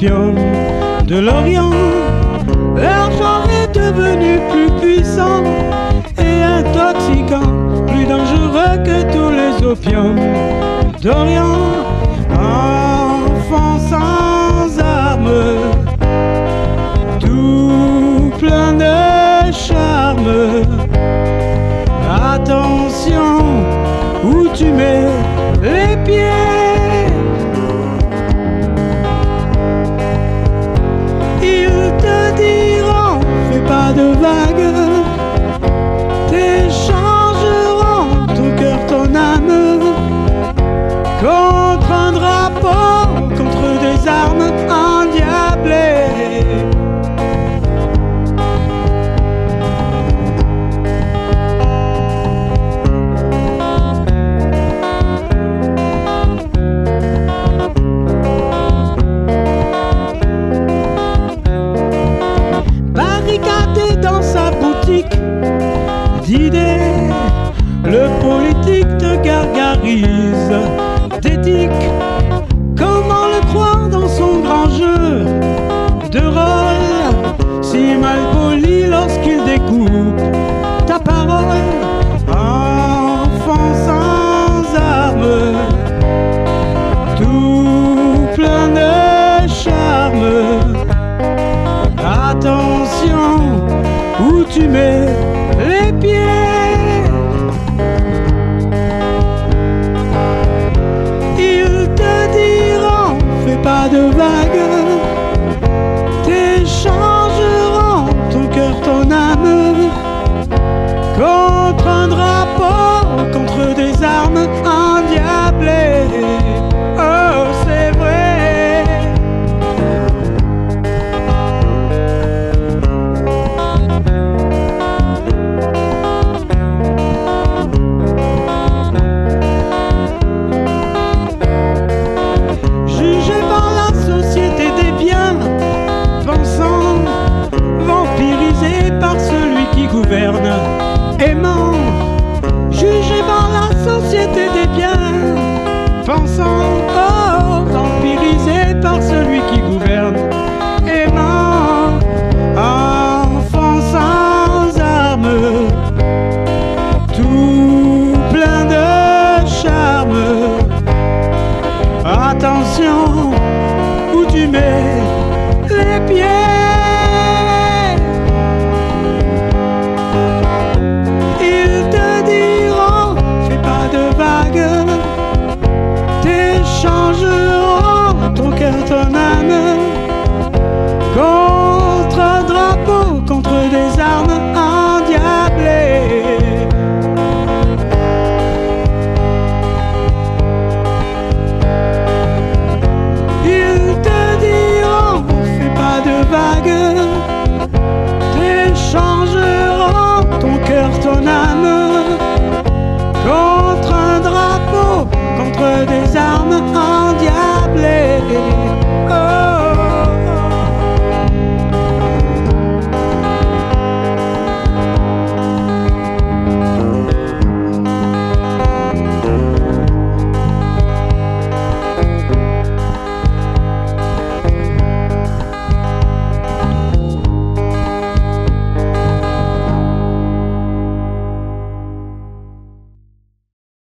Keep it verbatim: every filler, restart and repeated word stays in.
opium de l'Orient. L'argent est devenu plus puissant et intoxicant, plus dangereux que tous les opiums d'Orient. Enfant sans armes, tout plein de charme. Attention où tu mets les pieds. Ils te diront, fais pas de vagues, t'échangeront ton cœur, ton âme, contre un drapeau, contre des armes endiablées. Barricadé dans sa boutique d'idées, le politique te gargarise d'éthique. Comment le croire dans son grand jeu de rôle, si mal poli lorsqu'il découpe ta parole. Enfant sans armes, tout plein de charme. Attention où tu mets les pieds. Ils te diront, fais pas de vagues, t'échangeront ton cœur, ton âme, contre un drapeau, contre des armes endiablées. Oh, c'est vrai. Par celui qui gouverne, aimant, jugé par la société des biens, pensant, oh, vampirisé par celui qui gouverne, aimant, enfant sans armes, tout plein de charme. Attention où tu mets les pieds. T'échangeront ton cœur, ton âme,